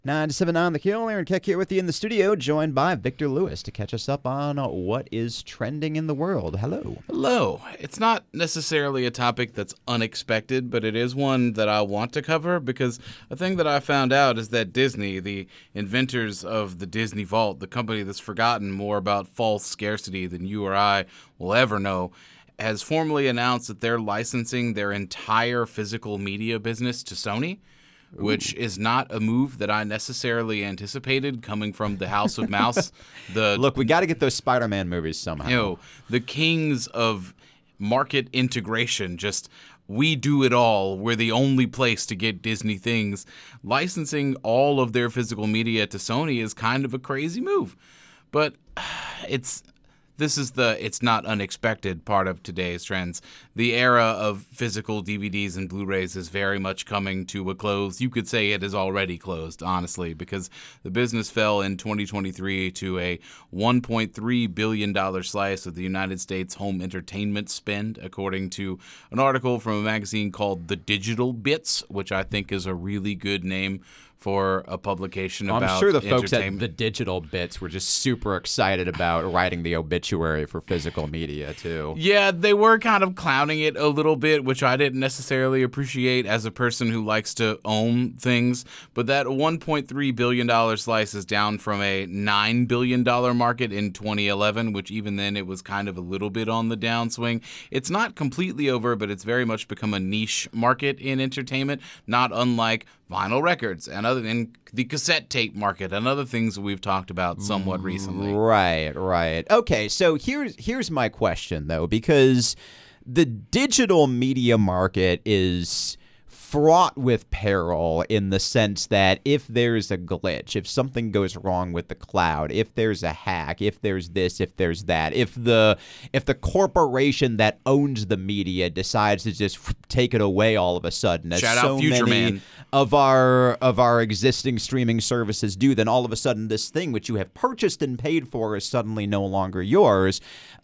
97.9 The Kill. Aaron Keck here with you in the studio, joined by Victor Lewis to catch us up on what is trending in the world. Hello. Hello. It's not necessarily a topic that's unexpected, but it is one that I want to cover because a thing that I found out is that Disney, the inventors of the Disney Vault, the company that's forgotten more about false scarcity than you or I will ever know, has formally announced that they're licensing their entire physical media business to Sony. Which is not a move that I necessarily anticipated coming from the House of Mouse. Look, we got to get those Spider-Man movies somehow. The kings of market integration, just we do it all. We're the only place to get Disney things. Licensing all of their physical media to Sony is kind of a crazy move. But this is it's not unexpected part of today's trends. The era of physical DVDs and Blu-rays is very much coming to a close. You could say it is already closed, honestly, because the business fell in 2023 to a $1.3 billion slice of the United States home entertainment spend, according to an article from a magazine called The Digital Bits, which I think is a really good name for a publication about I'm sure the folks at entertainment. The Digital Bits were just super excited about writing the obituary for physical media, too. Yeah, they were kind of clowning it a little bit, which I didn't necessarily appreciate as a person who likes to own things. But that $1.3 billion slice is down from a $9 billion market in 2011, which even then it was kind of a little bit on the downswing. It's not completely over, but it's very much become a niche market in entertainment, not unlike vinyl records and the cassette tape market and other things that we've talked about somewhat recently. Right. Okay, so here's my question, though, because the digital media market is fraught with peril in the sense that if there's a glitch, if something goes wrong with the cloud, if there's a hack, if there's this, if there's that, if the corporation that owns the media decides to just take it away all of a sudden, as Shout so out Future many Man. of our existing streaming services do, then all of a sudden this thing which you have purchased and paid for is suddenly no longer yours.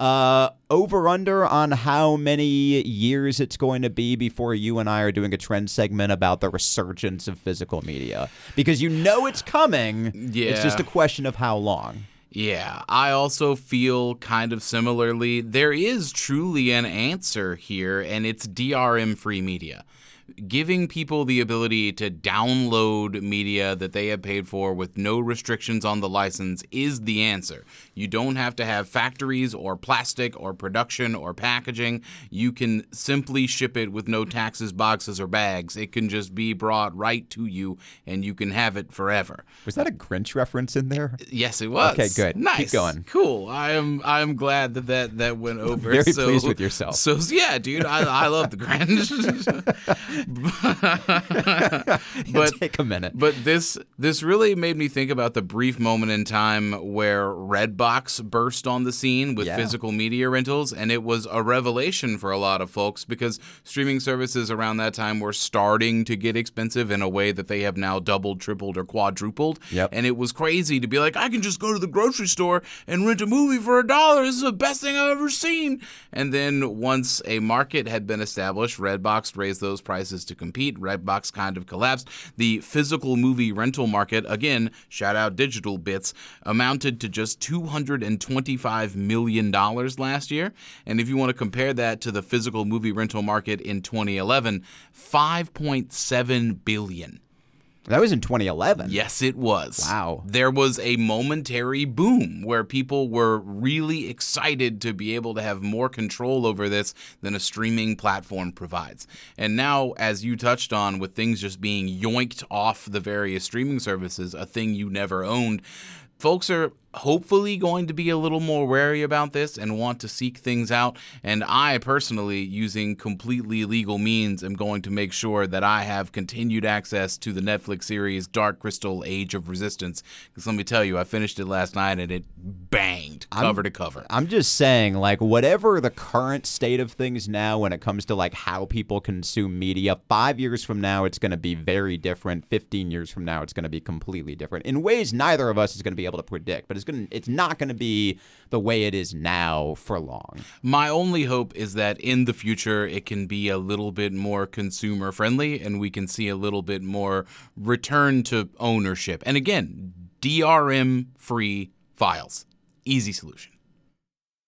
Over under on how many years it's going to be before you and I are doing a trend segment about the resurgence of physical media, because you know it's coming. Yeah. It's just a question of how long. Yeah, I also feel kind of similarly. There is truly an answer here, and it's DRM-free media. Giving people the ability to download media that they have paid for with no restrictions on the license is the answer. You don't have to have factories or plastic or production or packaging. You can simply ship it with no taxes, boxes, or bags. It can just be brought right to you, and you can have it forever. Was that a Grinch reference in there? Yes, it was. Okay, good. Nice. Keep going. Cool. I am glad that went over. Very pleased with yourself. So yeah, dude, I love the Grinch. but take a minute. But this really made me think about the brief moment in time where Redbox burst on the scene with physical media rentals, and it was a revelation for a lot of folks because streaming services around that time were starting to get expensive in a way that they have now doubled, tripled, or quadrupled. Yep. And it was crazy to be like, I can just go to the grocery store and rent a movie for $1. This is the best thing I've ever seen. And then once a market had been established, Redbox raised those prices to compete. Redbox kind of collapsed. The physical movie rental market, again, shout out Digital Bits, amounted to just $225 million last year. And if you want to compare that to the physical movie rental market in 2011, $5.7 billion. That was in 2011. Yes, it was. Wow. There was a momentary boom where people were really excited to be able to have more control over this than a streaming platform provides. And now, as you touched on, with things just being yoinked off the various streaming services, a thing you never owned, folks are hopefully going to be a little more wary about this and want to seek things out. And I personally, using completely legal means, am going to make sure that I have continued access to the Netflix series Dark Crystal: Age of Resistance. Because let me tell you, I finished it last night and it banged cover to cover. I'm just saying, like, whatever the current state of things now when it comes to like how people consume media, 5 years from now it's going to be very different. 15 years from now it's going to be completely different in ways neither of us is going to be able to predict. But as it's not gonna be the way it is now for long. My only hope is that in the future it can be a little bit more consumer friendly and we can see a little bit more return to ownership. And again, DRM free files. Easy solution.